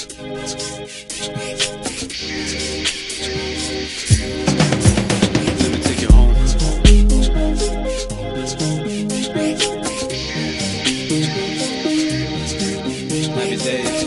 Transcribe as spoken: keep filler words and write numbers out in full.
Let me take you home. Might be days.